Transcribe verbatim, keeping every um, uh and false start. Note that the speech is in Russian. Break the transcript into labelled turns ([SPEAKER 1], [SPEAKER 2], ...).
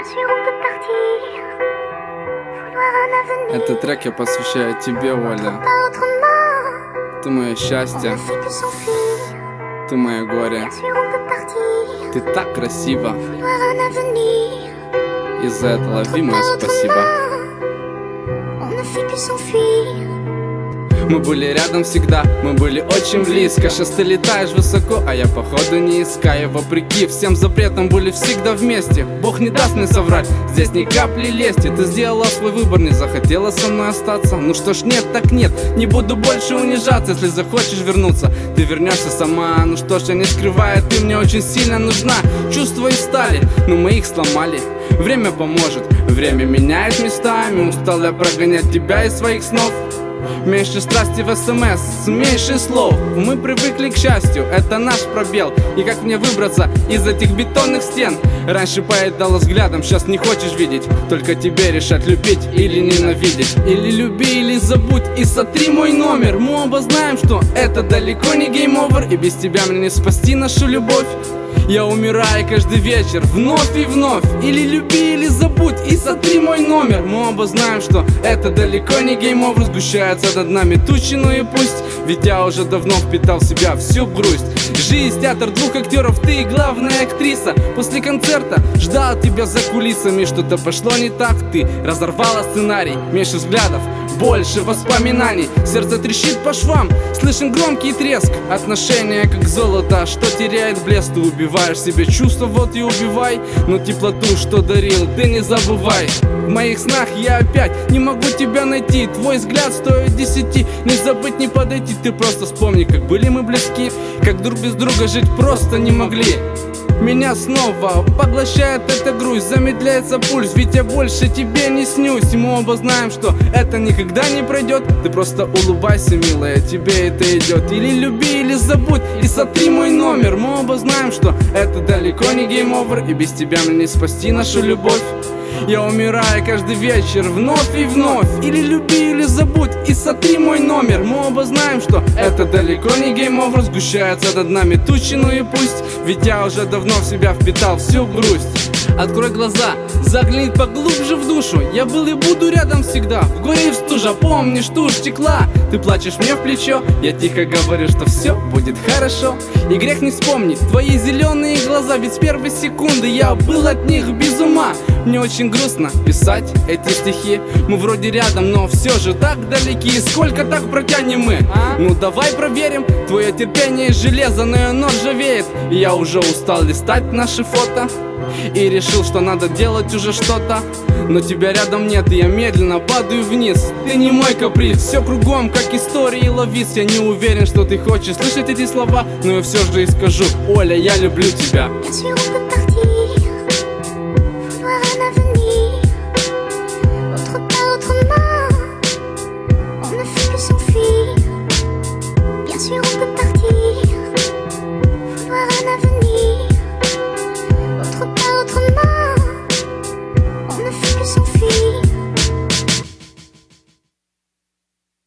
[SPEAKER 1] Этот трек я посвящаю тебе, Оля. Ты мое счастье, ты мое горе. Ты так красива, и за это лови мое спасибо. Мы были рядом всегда, мы были очень близко. Сейчас ты летаешь высоко, а я походу не искаю. Вопреки всем запретам были всегда вместе. Бог не даст мне соврать, здесь ни капли лести. Ты сделала свой выбор, не захотела со мной остаться. Ну что ж, нет так нет, не буду больше унижаться. Если захочешь вернуться, ты вернешься сама. Ну что ж, я не скрываю, ты мне очень сильно нужна. Чувства и стали, но мы их сломали. Время поможет, время меняет местами. Устал я прогонять тебя из своих снов. Меньше страсти в смс, меньше слов. Мы привыкли к счастью, это наш пробел. И как мне выбраться из этих бетонных стен? Раньше поедала взглядом, сейчас не хочешь видеть. Только тебе решать, любить или ненавидеть. Или люби, или забудь, и сотри мой номер. Мы оба знаем, что это далеко не гейм-овер. И без тебя мне не спасти нашу любовь. Я умираю каждый вечер, вновь и вновь. Или люби, или забудь, и сотри мой номер. Мы оба знаем, что это далеко не гейм-овер. Сгущается над нами тучи, ну и пусть. Ведь я уже давно впитал в себя всю грусть. Жизнь, театр двух актеров, ты главная актриса. После концерта ждал тебя за кулисами. Что-то пошло не так, ты разорвала сценарий. Меньше взглядов, больше воспоминаний. Сердце трещит по швам, слышен громкий треск. Отношения как золото, что теряет блеск. Ты убиваешь себе чувства, вот и убивай. Но теплоту, что дарил, ты не забывай. В моих снах я опять не могу тебя найти. Твой взгляд стоит десяти. Не забыть, не подойти. Ты просто вспомни, как были мы близки. Как друг без друга жить просто не могли. Меня снова поглощает эта грусть. Замедляется пульс, ведь я больше тебе не снюсь. И мы оба знаем, что это никогда не пройдет. Ты просто улыбайся, милая, тебе это идет. Или люби, или забудь, и сотри мой номер. Мы оба знаем, что это далеко не гейм-овер. И без тебя мне не спасти нашу любовь. Я умираю каждый вечер, вновь и вновь. Или люби, или забудь, и сотри мой номер. Мы оба знаем, что это далеко не гейм-овер. Сгущается над нами тучи, ну и пусть. Ведь я уже давно в себя впитал всю грусть. Открой глаза, загляни поглубже в душу. Я был и буду рядом всегда, в горе и в стуже. Помнишь, тушь текла, ты плачешь мне в плечо. Я тихо говорю, что все будет хорошо. И грех не вспомнить твои зеленые глаза. Ведь с первой секунды я был от них без ума. Мне очень грустно писать эти стихи. Мы вроде рядом, но все же так далеки. Сколько так протянем мы? А? Ну давай проверим. Твое терпение из железа, но оно ржавеет. И я уже устал листать наши фото. И решил, что надо делать уже что-то. Но тебя рядом нет, и я медленно падаю вниз. Ты не мой каприз, все кругом, как истории ловис. Я не уверен, что ты хочешь слышать эти слова, но я все же и скажу: Оля, я люблю тебя.